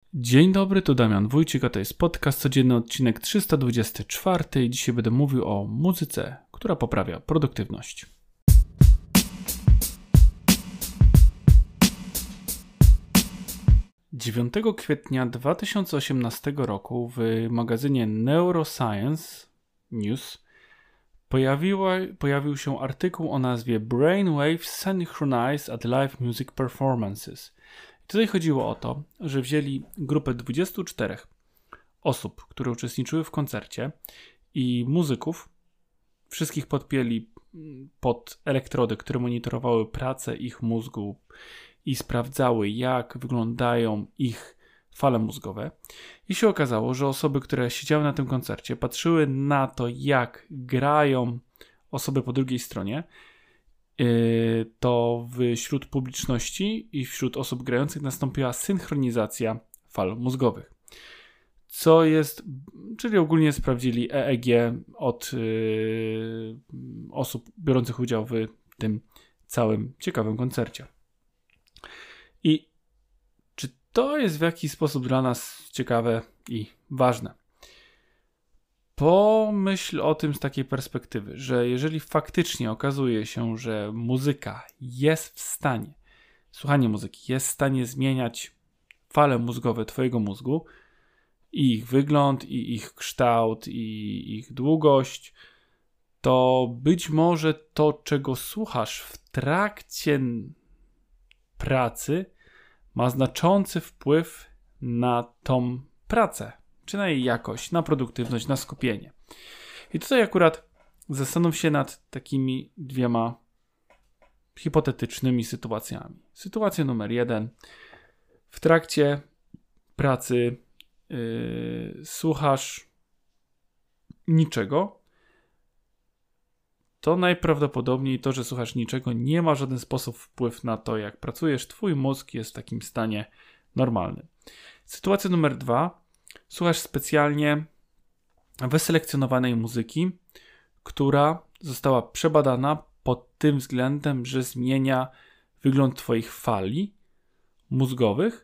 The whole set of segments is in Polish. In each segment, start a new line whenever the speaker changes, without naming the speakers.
Dzień dobry, tu Damian Wójcik, a to jest podcast, codzienny odcinek 324 i dzisiaj będę mówił o muzyce, która poprawia produktywność. Dziewiątego kwietnia 2018 roku w magazynie Neuroscience News pojawił się artykuł o nazwie Brainwaves Synchronized at Live Music Performances. Tutaj chodziło o to, że wzięli grupę 24 osób, które uczestniczyły w koncercie i muzyków, wszystkich podpięli pod elektrody, które monitorowały pracę ich mózgu i sprawdzały, jak wyglądają ich fale mózgowe. I się okazało, że osoby, które siedziały na tym koncercie, patrzyły na to, jak grają osoby po drugiej stronie, to wśród publiczności i wśród osób grających nastąpiła synchronizacja fal mózgowych. Czyli ogólnie sprawdzili EEG od osób biorących udział w tym całym ciekawym koncercie. I czy to jest w jakiś sposób dla nas ciekawe i ważne? Pomyśl o tym z takiej perspektywy, że jeżeli faktycznie okazuje się, że słuchanie muzyki jest w stanie zmieniać fale mózgowe twojego mózgu, i ich wygląd, i ich kształt, i ich długość, to być może to, czego słuchasz w trakcie pracy, ma znaczący wpływ na tą pracę, czy na jej jakość, na produktywność, na skupienie. I tutaj akurat zastanów się nad takimi dwiema hipotetycznymi sytuacjami. Sytuacja numer 1. W trakcie pracy słuchasz niczego. To najprawdopodobniej to, że słuchasz niczego, nie ma w żaden sposób wpływ na to, jak pracujesz. Twój mózg jest w takim stanie normalnym. Sytuacja numer 2. Słuchasz specjalnie wyselekcjonowanej muzyki, która została przebadana pod tym względem, że zmienia wygląd twoich fali mózgowych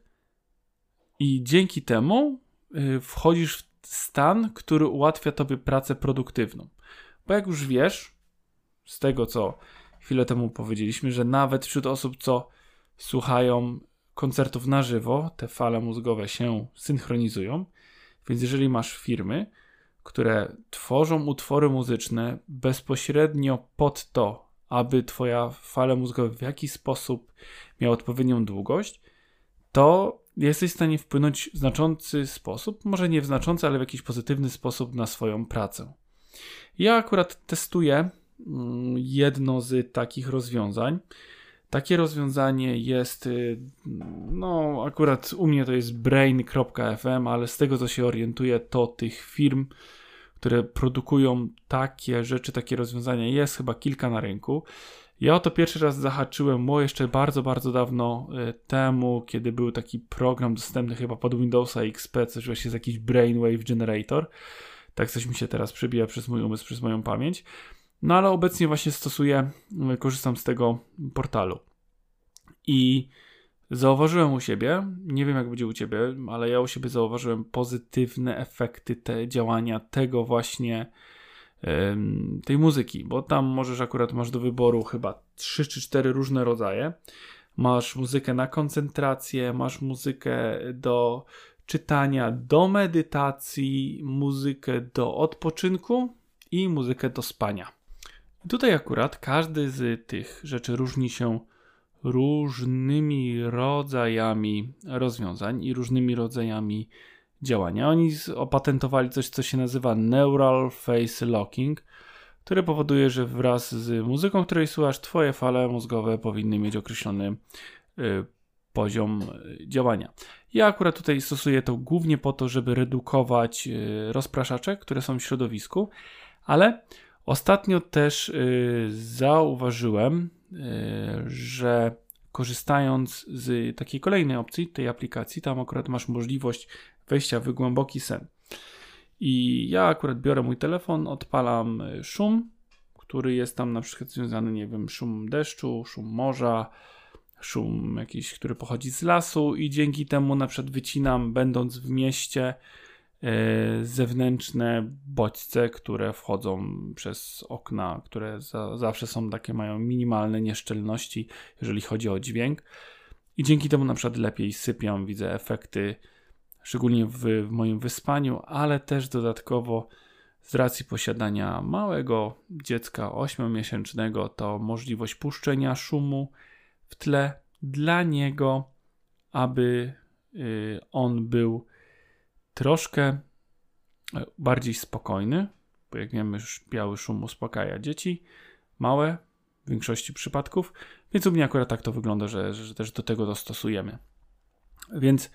i dzięki temu wchodzisz w stan, który ułatwia tobie pracę produktywną. Bo jak już wiesz, z tego co chwilę temu powiedzieliśmy, że nawet wśród osób, co słuchają koncertów na żywo, te fale mózgowe się synchronizują. Więc jeżeli masz firmy, które tworzą utwory muzyczne bezpośrednio pod to, aby twoja fala mózgowa w jakiś sposób miała odpowiednią długość, to jesteś w stanie wpłynąć w znaczący sposób, może nie w znaczący, ale w jakiś pozytywny sposób na swoją pracę. Ja akurat testuję jedno z takich rozwiązań. Takie rozwiązanie jest, akurat u mnie to jest brain.fm, ale z tego co się orientuję, to tych firm, które produkują takie rzeczy, takie rozwiązania jest chyba kilka na rynku. Ja o to pierwszy raz zahaczyłem jeszcze bardzo, bardzo dawno temu, kiedy był taki program dostępny chyba pod Windowsa XP, coś właśnie z jakiś Brainwave Generator. Tak coś mi się teraz przebija przez mój umysł, przez moją pamięć. No ale obecnie właśnie korzystam z tego portalu. I zauważyłem u siebie, nie wiem jak będzie u ciebie, ale ja u siebie zauważyłem pozytywne efekty działania tego właśnie tej muzyki, bo tam masz do wyboru chyba 3 czy 4 różne rodzaje. Masz muzykę na koncentrację, masz muzykę do czytania, do medytacji, muzykę do odpoczynku i muzykę do spania. I tutaj akurat każdy z tych rzeczy różni się różnymi rodzajami rozwiązań i różnymi rodzajami działania. Oni opatentowali coś, co się nazywa Neural Phase Locking, które powoduje, że wraz z muzyką, której słuchasz, twoje fale mózgowe powinny mieć określony poziom działania. Ja akurat tutaj stosuję to głównie po to, żeby redukować rozpraszacze, które są w środowisku, ale ostatnio też zauważyłem, że korzystając z takiej kolejnej opcji, tej aplikacji, tam akurat masz możliwość wejścia w głęboki sen. I ja akurat biorę mój telefon, odpalam szum, który jest tam na przykład związany, nie wiem, szum deszczu, szum morza, szum jakiś, który pochodzi z lasu i dzięki temu na przykład wycinam, będąc w mieście, zewnętrzne bodźce, które wchodzą przez okna, które zawsze są takie, mają minimalne nieszczelności, jeżeli chodzi o dźwięk. I dzięki temu na przykład lepiej sypiam, widzę efekty, szczególnie w moim wyspaniu, ale też dodatkowo z racji posiadania małego dziecka 8-miesięcznego, to możliwość puszczenia szumu w tle dla niego, aby on był troszkę bardziej spokojny, bo jak wiemy, już biały szum uspokaja dzieci małe w większości przypadków, więc u mnie akurat tak to wygląda, że też do tego dostosujemy. Więc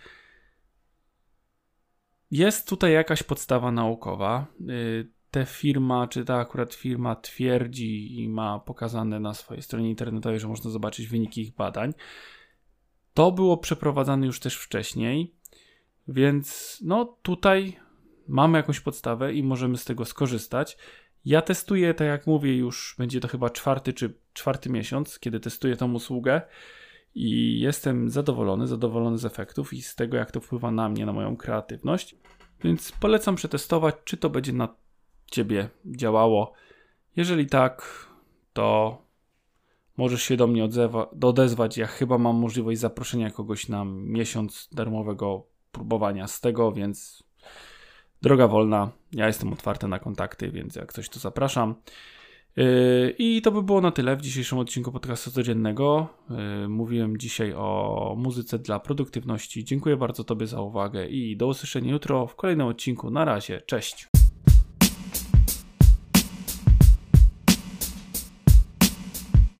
jest tutaj jakaś podstawa naukowa. Ta akurat firma twierdzi i ma pokazane na swojej stronie internetowej, że można zobaczyć wyniki ich badań. To było przeprowadzane już też wcześniej, więc no tutaj mamy jakąś podstawę i możemy z tego skorzystać. Ja testuję, tak jak mówię, już będzie to chyba 4. miesiąc, kiedy testuję tą usługę i jestem zadowolony z efektów i z tego, jak to wpływa na mnie, na moją kreatywność. Więc polecam przetestować, czy to będzie na Ciebie działało. Jeżeli tak, to możesz się do mnie odezwać. Ja chyba mam możliwość zaproszenia kogoś na miesiąc darmowego próbowania z tego, więc droga wolna. Ja jestem otwarty na kontakty, więc jak coś, to zapraszam. I to by było na tyle w dzisiejszym odcinku podcastu codziennego. Mówiłem dzisiaj o muzyce dla produktywności. Dziękuję bardzo Tobie za uwagę i do usłyszenia jutro w kolejnym odcinku. Na razie, cześć!